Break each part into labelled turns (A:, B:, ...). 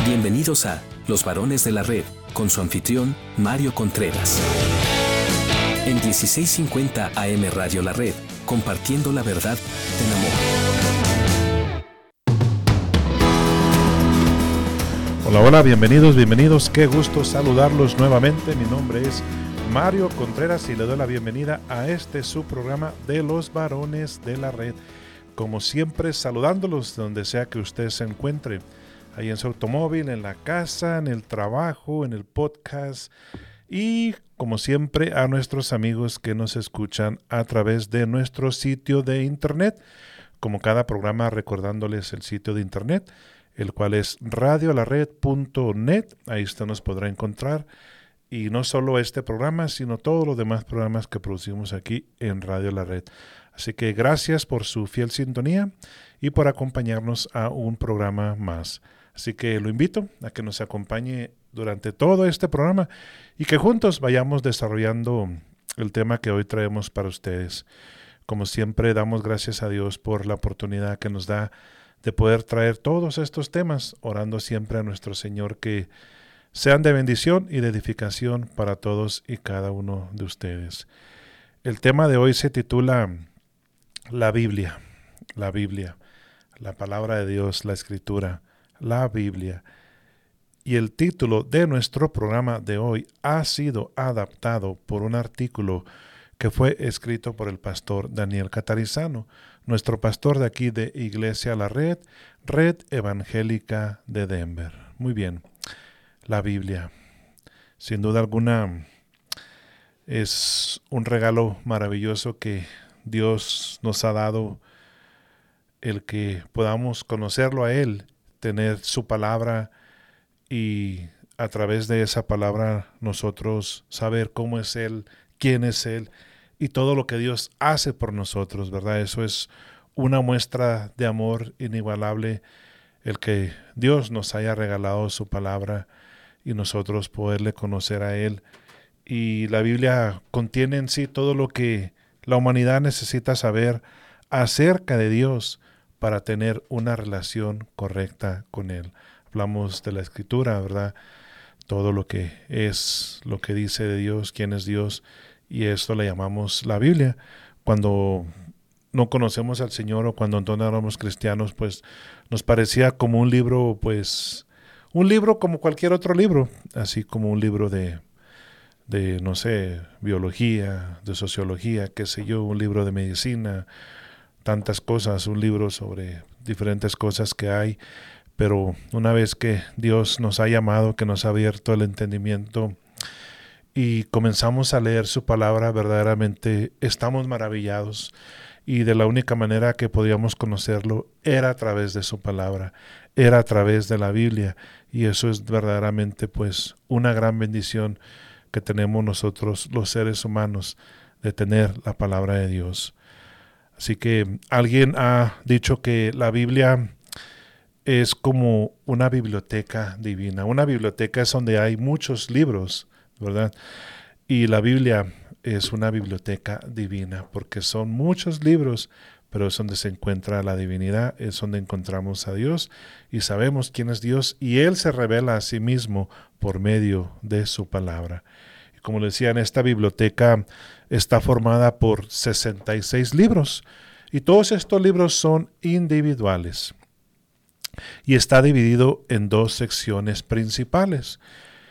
A: Bienvenidos a Los Varones de la Red, con su anfitrión, Mario Contreras. En 1650 AM Radio La Red, compartiendo la verdad en amor.
B: Hola, hola, bienvenidos, qué gusto saludarlos nuevamente. Mi nombre es Mario Contreras y le doy la bienvenida a su programa de Los Varones de la Red. Como siempre, saludándolos donde sea que usted se encuentre, ahí en su automóvil, en la casa, en el trabajo, en el podcast y como siempre a nuestros amigos que nos escuchan a través de nuestro sitio de internet, como cada programa recordándoles el sitio de internet, el cual es radiolared.net. Ahí usted nos podrá encontrar, y no solo este programa, sino todos los demás programas que producimos aquí en Radio La Red. Así que gracias por su fiel sintonía y por acompañarnos a un programa más. Así que lo invito a que nos acompañe durante todo este programa y que juntos vayamos desarrollando el tema que hoy traemos para ustedes. Como siempre, damos gracias a Dios por la oportunidad que nos da de poder traer todos estos temas, orando siempre a nuestro Señor que sean de bendición y de edificación para todos y cada uno de ustedes. El tema de hoy se titula La Biblia, la palabra de Dios, la Escritura, la Biblia. Y el título de nuestro programa de hoy ha sido adaptado por un artículo que fue escrito por el pastor Daniel Catarizano, nuestro pastor de aquí de Iglesia La Red, Red Evangélica de Denver. Muy bien, la Biblia, sin duda alguna, es un regalo maravilloso que Dios nos ha dado, el que podamos conocerlo a Él, tener su palabra y a través de esa palabra nosotros saber cómo es Él, quién es Él y todo lo que Dios hace por nosotros, ¿verdad? Eso es una muestra de amor inigualable, el que Dios nos haya regalado su palabra y nosotros poderle conocer a Él. Y la Biblia contiene en sí todo lo que la humanidad necesita saber acerca de Dios para tener una relación correcta con Él. Hablamos de la Escritura, ¿verdad? Todo lo que es, lo que dice de Dios, quién es Dios, y esto le llamamos la Biblia. Cuando no conocemos al Señor o cuando no éramos cristianos, pues nos parecía como un libro, pues un libro como cualquier otro libro, así como un libro de no sé, biología, de sociología, qué sé yo, un libro de medicina, tantas cosas, un libro sobre diferentes cosas que hay. Pero una vez que Dios nos ha llamado, que nos ha abierto el entendimiento y comenzamos a leer su palabra, verdaderamente estamos maravillados. Y de la única manera que podíamos conocerlo era a través de su palabra, era a través de la Biblia. Y eso es verdaderamente pues una gran bendición que tenemos nosotros los seres humanos, de tener la palabra de Dios. Así que alguien ha dicho que la Biblia es como una biblioteca divina. Una biblioteca es donde hay muchos libros, ¿verdad? Y la Biblia es una biblioteca divina porque son muchos libros, pero es donde se encuentra la divinidad, es donde encontramos a Dios y sabemos quién es Dios, y Él se revela a sí mismo por medio de su palabra. Y como le decía, esta biblioteca está formada por 66 libros, y todos estos libros son individuales. Y está dividido en dos secciones principales.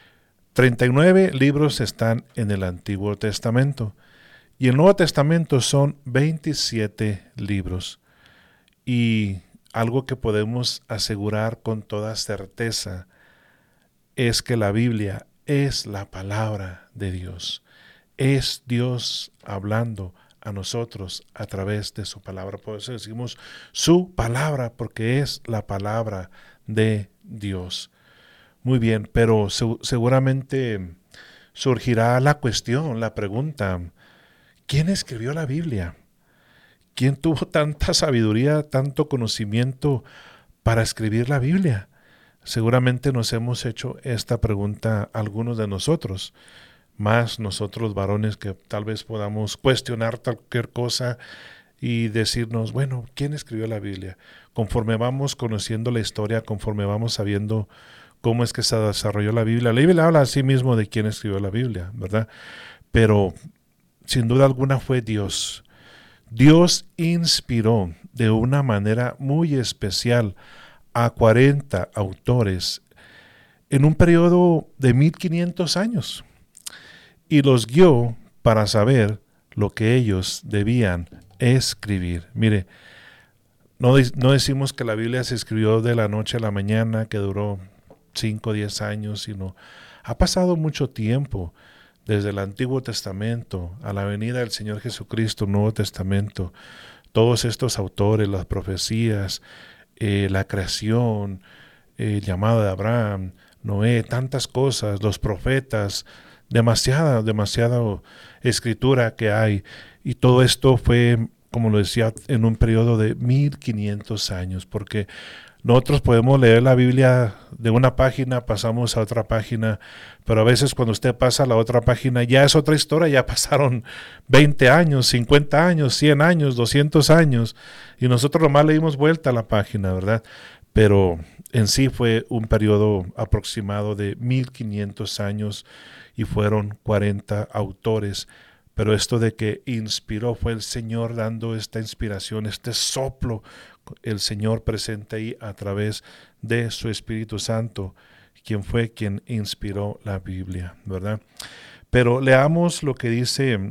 B: 39 libros están en el Antiguo Testamento y el Nuevo Testamento son 27 libros. Y algo que podemos asegurar con toda certeza es que la Biblia es la palabra de Dios. Es Dios hablando a nosotros a través de su palabra. Por eso decimos su palabra, porque es la palabra de Dios. Muy bien, pero seguramente surgirá la cuestión, la pregunta: ¿quién escribió la Biblia? ¿Quién tuvo tanta sabiduría, tanto conocimiento para escribir la Biblia? Seguramente nos hemos hecho esta pregunta algunos de nosotros, más nosotros varones, que tal vez podamos cuestionar cualquier cosa y decirnos, bueno, ¿quién escribió la Biblia? Conforme vamos conociendo la historia, conforme vamos sabiendo cómo es que se desarrolló la Biblia. La Biblia habla a sí mismo de quién escribió la Biblia, ¿verdad? Pero sin duda alguna fue Dios. Dios inspiró de una manera muy especial a 40 autores en un periodo de 1500 años y los guió para saber lo que ellos debían escribir. Mire, no decimos que la Biblia se escribió de la noche a la mañana, que duró 5 o 10 años, sino ha pasado mucho tiempo desde el Antiguo Testamento a la venida del Señor Jesucristo, Nuevo Testamento. Todos estos autores, las profecías, la creación, el llamado de Abraham, Noé, tantas cosas, los profetas, demasiada escritura que hay. Y todo esto fue, como lo decía, en un periodo de 1500 años, porque nosotros podemos leer la Biblia de una página, pasamos a otra página, pero a veces cuando usted pasa a la otra página ya es otra historia, ya pasaron 20 años, 50 años, 100 años, 200 años, y nosotros nomás le dimos vuelta a la página, ¿verdad? Pero en sí fue un periodo aproximado de 1500 años y fueron 40 autores. Pero esto de que inspiró fue el Señor dando esta inspiración, este soplo, el Señor presente ahí a través de su Espíritu Santo, quien fue quien inspiró la Biblia, ¿verdad? Pero leamos lo que dice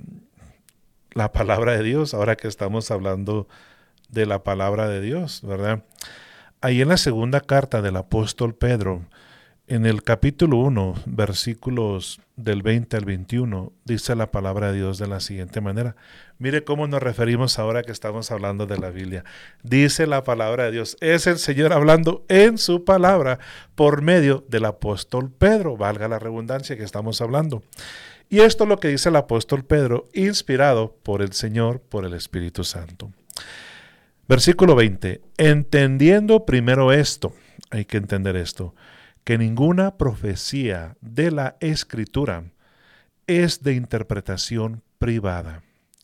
B: la palabra de Dios, ahora que estamos hablando de la palabra de Dios, ¿verdad? Ahí en la segunda carta del apóstol Pedro, en el capítulo 1, versículos del 20 al 21, dice la palabra de Dios de la siguiente manera. Mire cómo nos referimos ahora que estamos hablando de la Biblia. Dice la palabra de Dios, es el Señor hablando en su palabra por medio del apóstol Pedro, valga la redundancia que estamos hablando. Y esto es lo que dice el apóstol Pedro, inspirado por el Señor, por el Espíritu Santo. Versículo 20, entendiendo primero esto, hay que entender esto, que ninguna profecía de la Escritura es de interpretación privada,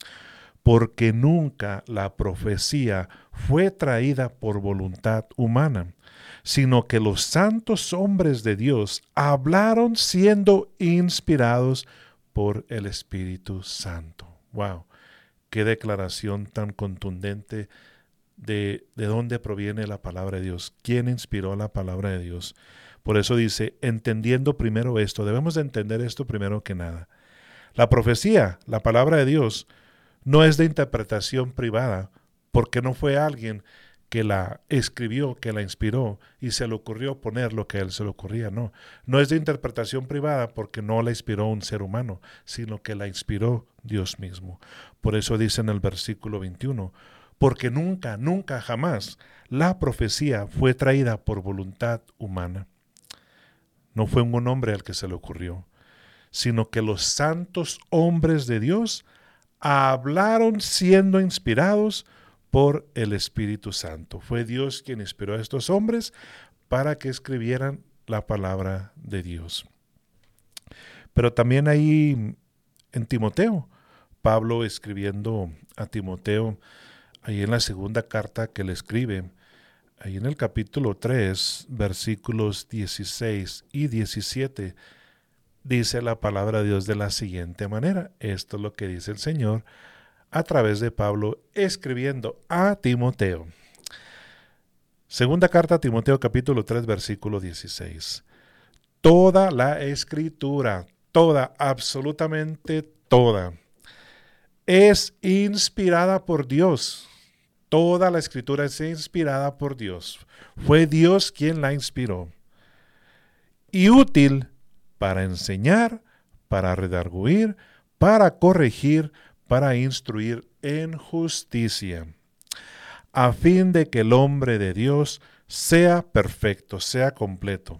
B: porque nunca la profecía fue traída por voluntad humana, sino que los santos hombres de Dios hablaron siendo inspirados por el Espíritu Santo. ¡Wow! ¡Qué declaración tan contundente de dónde proviene la palabra de Dios! ¿Quién inspiró la palabra de Dios? Por eso dice, entendiendo primero esto, debemos de entender esto primero que nada. La profecía, la palabra de Dios, no es de interpretación privada, porque no fue alguien que la escribió, que la inspiró y se le ocurrió poner lo que a él se le ocurría. No, no es de interpretación privada porque no la inspiró un ser humano, sino que la inspiró Dios mismo. Por eso dice en el versículo 21, porque nunca, nunca, jamás la profecía fue traída por voluntad humana. No fue un hombre al que se le ocurrió, sino que los santos hombres de Dios hablaron siendo inspirados por el Espíritu Santo. Fue Dios quien inspiró a estos hombres para que escribieran la palabra de Dios. Pero también ahí en Timoteo, Pablo escribiendo a Timoteo, ahí en la segunda carta que le escribe, ahí en el capítulo 3, versículos 16 y 17, dice la palabra de Dios de la siguiente manera. Esto es lo que dice el Señor a través de Pablo escribiendo a Timoteo. Segunda carta a Timoteo, capítulo 3, versículo 16. Toda la Escritura, toda, absolutamente toda, es inspirada por Dios. Toda la Escritura es inspirada por Dios. Fue Dios quien la inspiró. Y útil para enseñar, para redarguir, para corregir, para instruir en justicia, a fin de que el hombre de Dios sea perfecto, sea completo,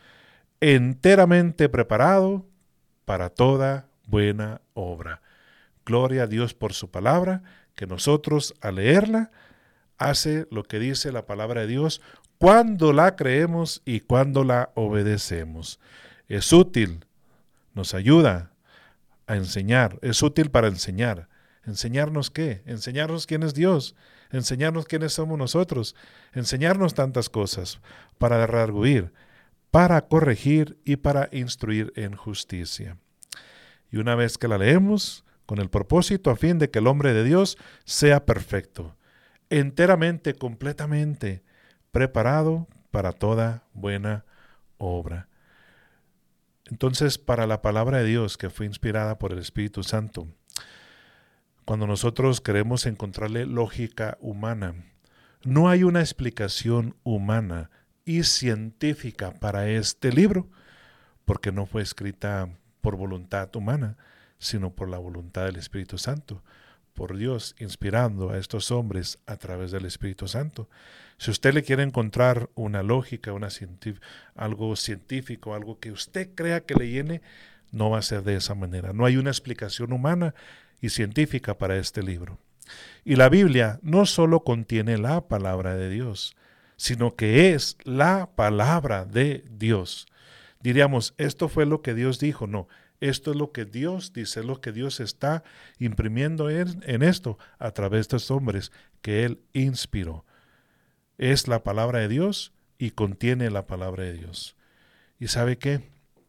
B: enteramente preparado para toda buena obra. Gloria a Dios por su palabra, que nosotros al leerla hace lo que dice la palabra de Dios cuando la creemos y cuando la obedecemos. Es útil, nos ayuda a enseñar, es útil para enseñar. ¿Enseñarnos qué? Enseñarnos quién es Dios, enseñarnos quiénes somos nosotros, enseñarnos tantas cosas, para redarguir, para corregir y para instruir en justicia. Y una vez que la leemos, con el propósito a fin de que el hombre de Dios sea perfecto, enteramente, completamente preparado para toda buena obra. Entonces, para la palabra de Dios que fue inspirada por el Espíritu Santo, cuando nosotros queremos encontrarle lógica humana, no hay una explicación humana y científica para este libro, porque no fue escrita por voluntad humana, sino por la voluntad del Espíritu Santo, por Dios inspirando a estos hombres a través del Espíritu Santo. Si usted le quiere encontrar una lógica, algo científico, algo que usted crea que le llene, no va a ser de esa manera. No hay una explicación humana y científica para este libro. Y la Biblia no solo contiene la palabra de Dios, sino que es la palabra de Dios. Diríamos, esto fue lo que Dios dijo. No, esto es lo que Dios dice, es lo que Dios está imprimiendo en esto a través de estos hombres que Él inspiró. Es la palabra de Dios y contiene la palabra de Dios. ¿Y sabe qué?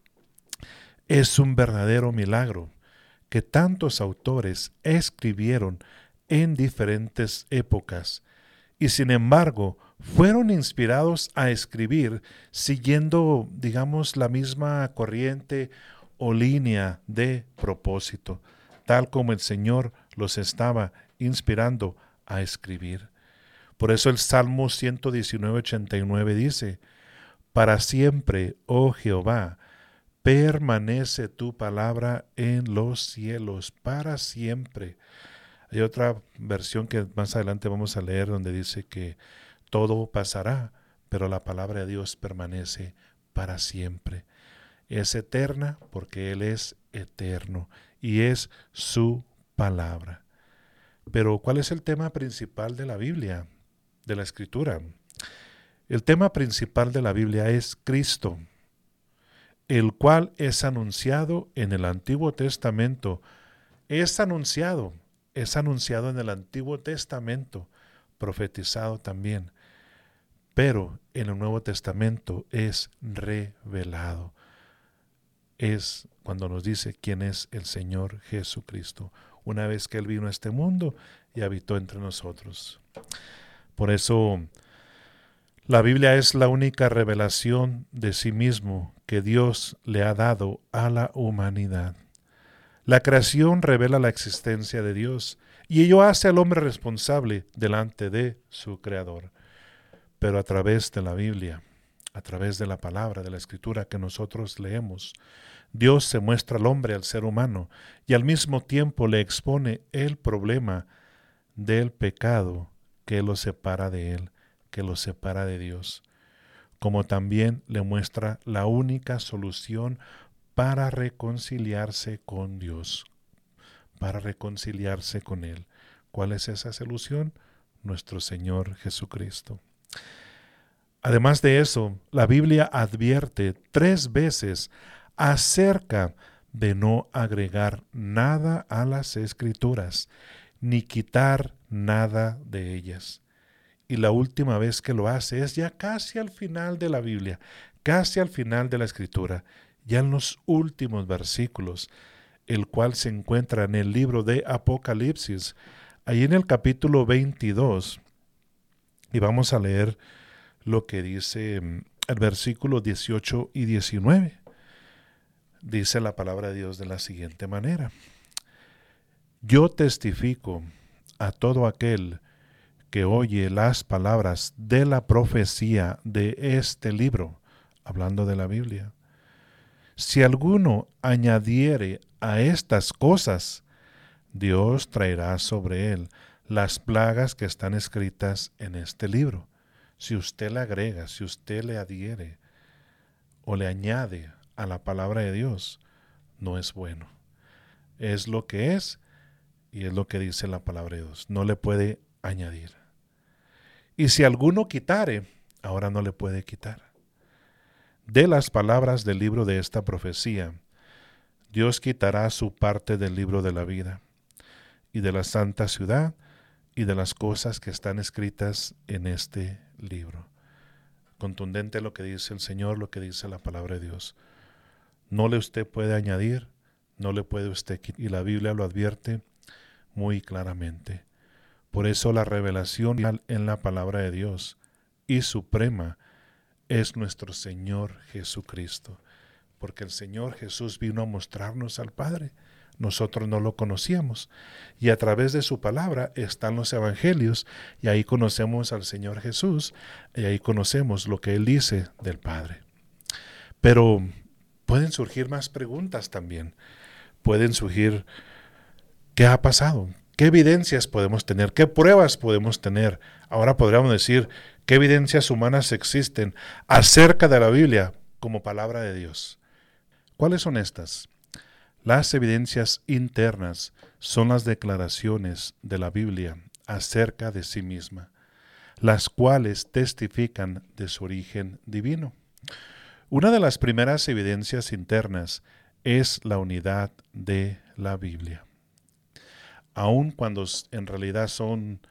B: Es un verdadero milagro que tantos autores escribieron en diferentes épocas y sin embargo fueron inspirados a escribir siguiendo, digamos, la misma corriente o línea de propósito, tal como el Señor los estaba inspirando a escribir. Por eso el Salmo 119:89 dice: para siempre, oh Jehová, permanece tu palabra en los cielos, para siempre. Hay otra versión que más adelante vamos a leer donde dice que todo pasará, pero la palabra de Dios permanece para siempre. Es eterna porque Él es eterno y es su palabra. Pero ¿cuál es el tema principal de la Biblia, de la Escritura? El tema principal de la Biblia es Cristo, el cual es anunciado en el Antiguo Testamento. Es anunciado en el Antiguo Testamento, profetizado también, pero en el Nuevo Testamento es revelado. Es cuando nos dice quién es el Señor Jesucristo, una vez que Él vino a este mundo y habitó entre nosotros. Por eso la Biblia es la única revelación de sí mismo que Dios le ha dado a la humanidad. La creación revela la existencia de Dios y ello hace al hombre responsable delante de su Creador. Pero a través de la Biblia, a través de la palabra, de la Escritura que nosotros leemos, Dios se muestra al hombre, al ser humano, y al mismo tiempo le expone el problema del pecado que lo separa de Él, que lo separa de Dios, como también le muestra la única solución para reconciliarse con Dios, para reconciliarse con Él. ¿Cuál es esa solución? Nuestro Señor Jesucristo. Además de eso, la Biblia advierte 3 veces acerca de no agregar nada a las Escrituras, ni quitar nada de ellas. Y la última vez que lo hace es ya casi al final de la Biblia, casi al final de la Escritura, ya en los últimos versículos, el cual se encuentra en el libro de Apocalipsis, ahí en el capítulo 22, y vamos a leer lo que dice el versículo 18 y 19. Dice la palabra de Dios de la siguiente manera: yo testifico a todo aquel que oye las palabras de la profecía de este libro, hablando de la Biblia. Si alguno añadiere a estas cosas, Dios traerá sobre él las plagas que están escritas en este libro. Si usted le agrega, si usted le adhiere o le añade a la palabra de Dios, no es bueno. Es lo que es y es lo que dice la palabra de Dios. No le puede añadir. Y si alguno quitare, ahora no le puede quitar. De las palabras del libro de esta profecía, Dios quitará su parte del libro de la vida y de la santa ciudad y de las cosas que están escritas en este libro. contundente lo que dice el Señor, lo que dice la palabra de Dios. No le usted puede añadir, no le puede usted quitar. Y la Biblia lo advierte muy claramente. Por eso la revelación en la palabra de Dios y suprema es nuestro Señor Jesucristo. Porque el Señor Jesús vino a mostrarnos al Padre. Nosotros no lo conocíamos. Y a través de su palabra están los evangelios. Y ahí conocemos al Señor Jesús. Y ahí conocemos lo que Él dice del Padre. Pero pueden surgir más preguntas también. Pueden surgir, ¿qué ha pasado? ¿Qué evidencias podemos tener? ¿Qué pruebas podemos tener? Ahora podríamos decir, ¿qué evidencias humanas existen acerca de la Biblia como palabra de Dios? ¿Cuáles son estas? Las evidencias internas son las declaraciones de la Biblia acerca de sí misma, las cuales testifican de su origen divino. Una de las primeras evidencias internas es la unidad de la Biblia. Aun cuando en realidad son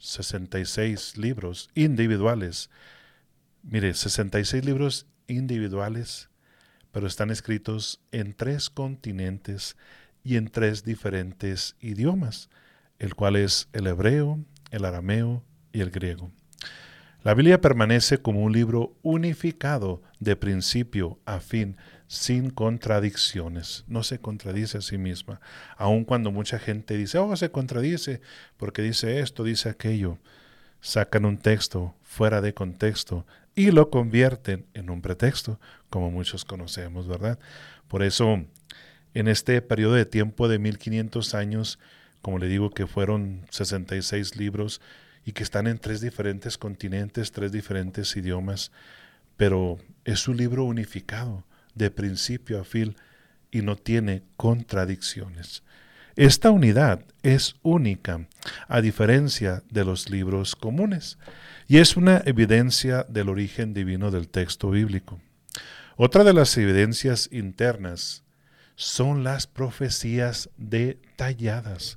B: 66 libros individuales, mire, 66 libros individuales, pero están escritos en 3 continentes y en 3 diferentes idiomas, el cual es el hebreo, el arameo y el griego. La Biblia permanece como un libro unificado de principio a fin, sin contradicciones. No se contradice a sí misma, aun cuando mucha gente dice, se contradice porque dice esto, dice aquello. Sacan un texto fuera de contexto y lo convierten en un pretexto, como muchos conocemos, ¿verdad? Por eso, en este periodo de tiempo de 1500 años, como le digo que fueron 66 libros y que están en 3 diferentes continentes, 3 diferentes idiomas, pero es un libro unificado, de principio a fin, y no tiene contradicciones. Esta unidad es única, a diferencia de los libros comunes, y es una evidencia del origen divino del texto bíblico. Otra de las evidencias internas son las profecías detalladas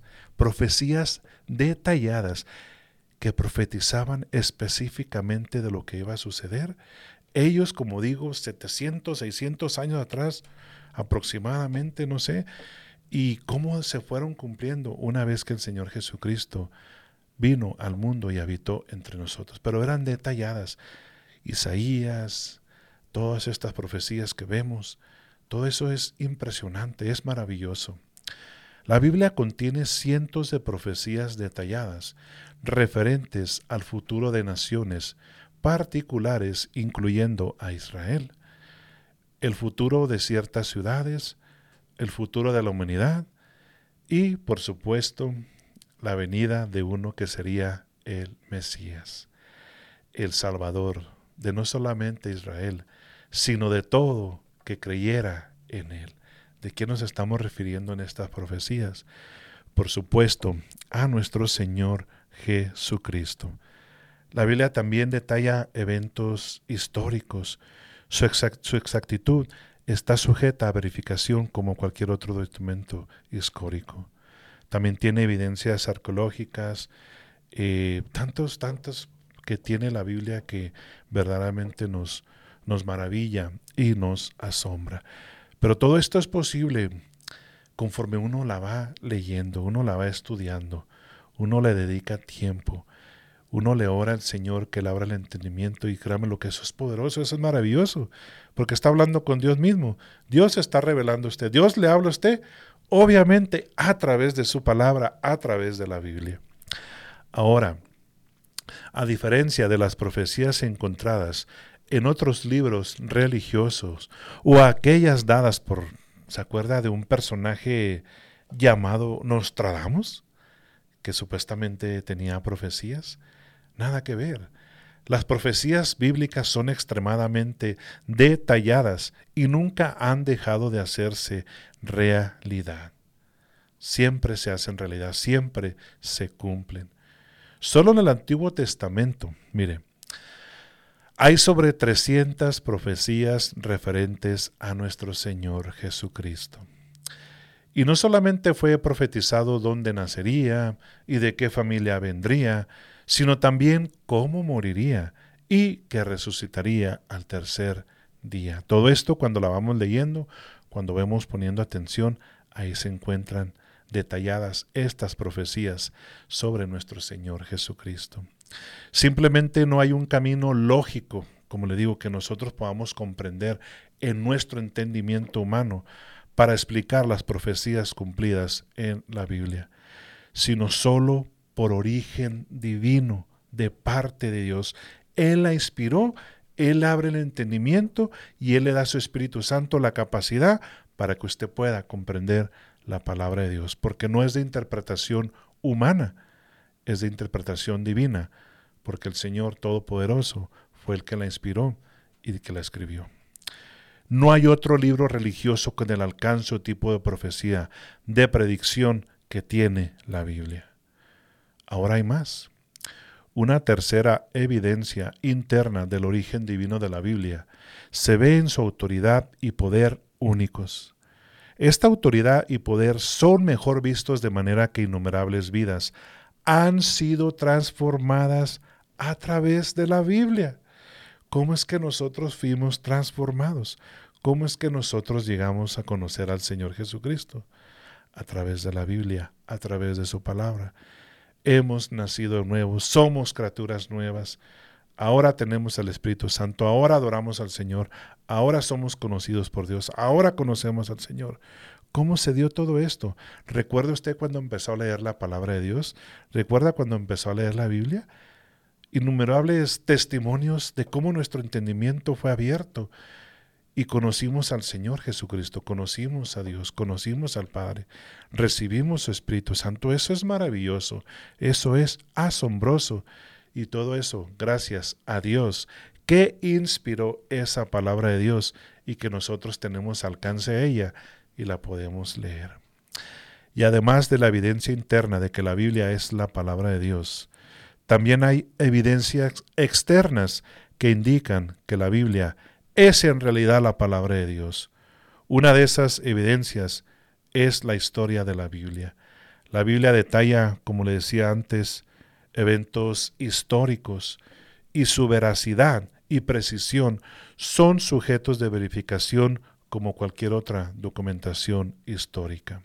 B: que profetizaban específicamente de lo que iba a suceder. Ellos, como digo, 700, 600 años atrás, aproximadamente, no sé, y cómo se fueron cumpliendo una vez que el Señor Jesucristo vino al mundo y habitó entre nosotros. Pero eran detalladas. Isaías, todas estas profecías que vemos, todo eso es impresionante, es maravilloso. La Biblia contiene cientos de profecías detalladas, referentes al futuro de naciones particulares, incluyendo a Israel, el futuro de ciertas ciudades, el futuro de la humanidad y, por supuesto, la venida de uno que sería el Mesías, el Salvador de no solamente Israel, sino de todo que creyera en él. ¿De qué nos estamos refiriendo en estas profecías? Por supuesto, a nuestro Señor Jesucristo. La Biblia también detalla eventos históricos. Su exactitud está sujeta a verificación como cualquier otro documento histórico. También tiene evidencias arqueológicas, tantos que tiene la Biblia que verdaderamente nos maravilla y nos asombra. Pero todo esto es posible conforme uno la va leyendo, uno la va estudiando, uno le dedica tiempo, uno le ora al Señor que le abra el entendimiento, y créame lo que eso es poderoso, eso es maravilloso, porque está hablando con Dios mismo. Dios está revelando a usted, Dios le habla a usted, obviamente a través de su palabra, a través de la Biblia. Ahora, a diferencia de las profecías encontradas en otros libros religiosos o aquellas dadas por, ¿se acuerda de un personaje llamado Nostradamus, que supuestamente tenía profecías? Nada que ver. Las profecías bíblicas son extremadamente detalladas y nunca han dejado de hacerse realidad. Siempre se hacen realidad, siempre se cumplen. Solo en el Antiguo Testamento, mire, hay sobre 300 profecías referentes a nuestro Señor Jesucristo. Y no solamente fue profetizado dónde nacería y de qué familia vendría, sino también cómo moriría y que resucitaría al tercer día. Todo esto cuando la vamos leyendo, cuando vemos poniendo atención, ahí se encuentran detalladas estas profecías sobre nuestro Señor Jesucristo. Simplemente no hay un camino lógico, como le digo, que nosotros podamos comprender en nuestro entendimiento humano para explicar las profecías cumplidas en la Biblia, sino solo por origen divino de parte de Dios. Él la inspiró, Él abre el entendimiento y Él le da a su Espíritu Santo la capacidad para que usted pueda comprender la palabra de Dios, porque no es de interpretación humana, es de interpretación divina, porque el Señor Todopoderoso fue el que la inspiró y el que la escribió. No hay otro libro religioso con el alcance o tipo de profecía, de predicción que tiene la Biblia. Ahora hay más. Una tercera evidencia interna del origen divino de la Biblia se ve en su autoridad y poder únicos. Esta autoridad y poder son mejor vistos de manera que innumerables vidas han sido transformadas a través de la Biblia. ¿Cómo es que nosotros fuimos transformados? ¿Cómo es que nosotros llegamos a conocer al Señor Jesucristo? A través de la Biblia, a través de su palabra. Hemos nacido de nuevo, somos criaturas nuevas. Ahora tenemos el Espíritu Santo, ahora adoramos al Señor, ahora somos conocidos por Dios, ahora conocemos al Señor. ¿Cómo se dio todo esto? ¿Recuerda usted cuando empezó a leer la palabra de Dios? ¿Recuerda cuando empezó a leer la Biblia? Innumerables testimonios de cómo nuestro entendimiento fue abierto y conocimos al Señor Jesucristo, conocimos a Dios, conocimos al Padre, recibimos su Espíritu Santo. Eso es maravilloso, eso es asombroso y todo eso gracias a Dios que inspiró esa palabra de Dios y que nosotros tenemos alcance a ella y la podemos leer. Y además de la evidencia interna de que la Biblia es la palabra de Dios, también hay evidencias externas que indican que la Biblia es en realidad la palabra de Dios. Una de esas evidencias es la historia de la Biblia. La Biblia detalla, como le decía antes, eventos históricos y su veracidad y precisión son sujetos de verificación como cualquier otra documentación histórica.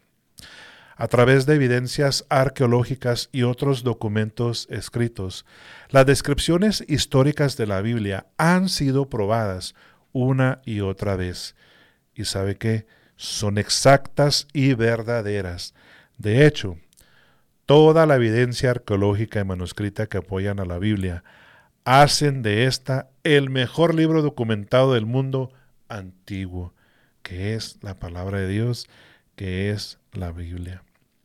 B: A través de evidencias arqueológicas y otros documentos escritos, las descripciones históricas de la Biblia han sido probadas una y otra vez. ¿Y sabe qué? Son exactas y verdaderas. De hecho, toda la evidencia arqueológica y manuscrita que apoyan a la Biblia hacen de esta el mejor libro documentado del mundo antiguo, que es la palabra de Dios, que es la Biblia.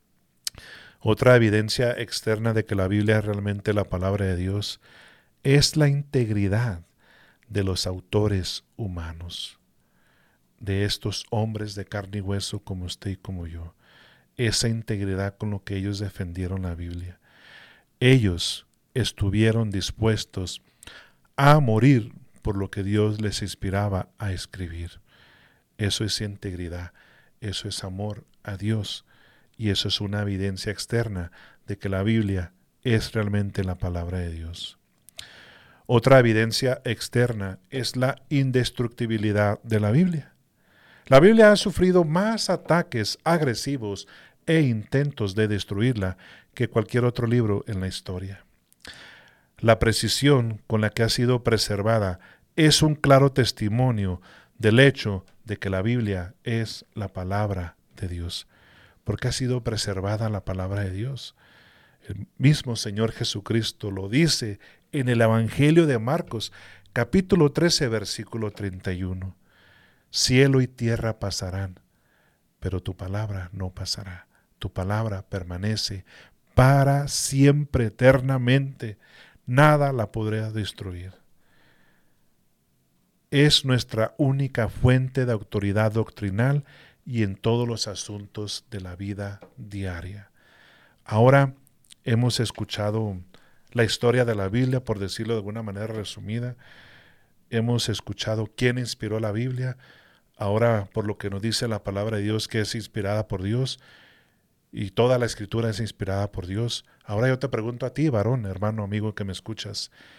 B: Otra evidencia externa de que la Biblia es realmente la palabra de Dios es la integridad de los autores humanos, de estos hombres de carne y hueso como usted y como yo. Esa integridad con lo que ellos defendieron la Biblia. Ellos estuvieron dispuestos a morir por lo que Dios les inspiraba a escribir. Eso es integridad, eso es amor a Dios. Y eso es una evidencia externa de que la Biblia es realmente la palabra de Dios. Otra evidencia externa es la indestructibilidad de la Biblia. La Biblia ha sufrido más ataques agresivos e intentos de destruirla que cualquier otro libro en la historia. La precisión con la que ha sido preservada es un claro testimonio del hecho de que la Biblia es la palabra de Dios, porque ha sido preservada la palabra de Dios. El mismo Señor Jesucristo lo dice en el Evangelio de Marcos, capítulo 13, versículo 31. Cielo y tierra pasarán, pero tu palabra no pasará. Tu palabra permanece para siempre, eternamente. Nada la podrá destruir. Es nuestra única fuente de autoridad doctrinal y en todos los asuntos de la vida diaria. Ahora hemos escuchado la historia de la Biblia, por decirlo de alguna manera resumida. Hemos escuchado quién inspiró la Biblia. Ahora, por lo que nos dice la palabra de Dios, que es inspirada por Dios, y toda la Escritura es inspirada por Dios. Ahora yo te pregunto a ti, varón, hermano, amigo que me escuchas,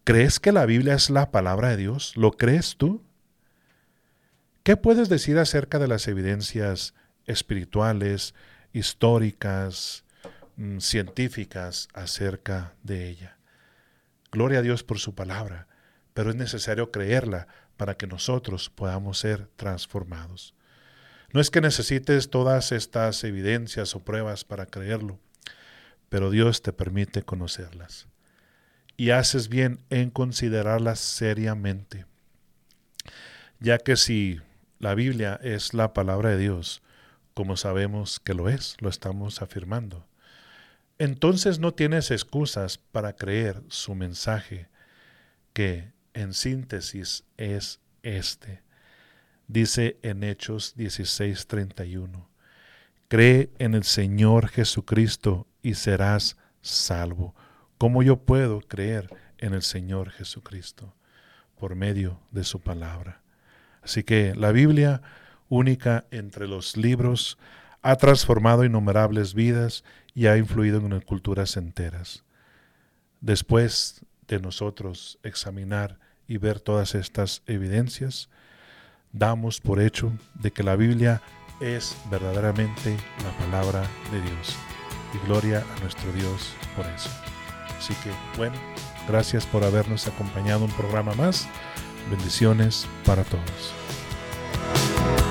B: ¿Crees que la Biblia es la palabra de Dios? ¿Lo crees tú? ¿Qué puedes decir acerca de las evidencias espirituales, históricas, científicas acerca de ella? Gloria a Dios por su palabra, pero es necesario creerla para que nosotros podamos ser transformados. No es que necesites todas estas evidencias o pruebas para creerlo, pero Dios te permite conocerlas. Y haces bien en considerarlas seriamente, ya que si la Biblia es la palabra de Dios, como sabemos que lo es, lo estamos afirmando, entonces no tienes excusas para creer su mensaje, que en síntesis es este. Dice en Hechos 16:31, cree en el Señor Jesucristo y serás salvo. ¿Cómo yo puedo creer en el Señor Jesucristo? Por medio de su palabra. Así que la Biblia, única entre los libros, ha transformado innumerables vidas y ha influido en culturas enteras. Después de nosotros examinar y ver todas estas evidencias, damos por hecho de que la Biblia es verdaderamente la palabra de Dios. Y gloria a nuestro Dios por eso. Así que, bueno, gracias por habernos acompañado un programa más. Bendiciones para todos.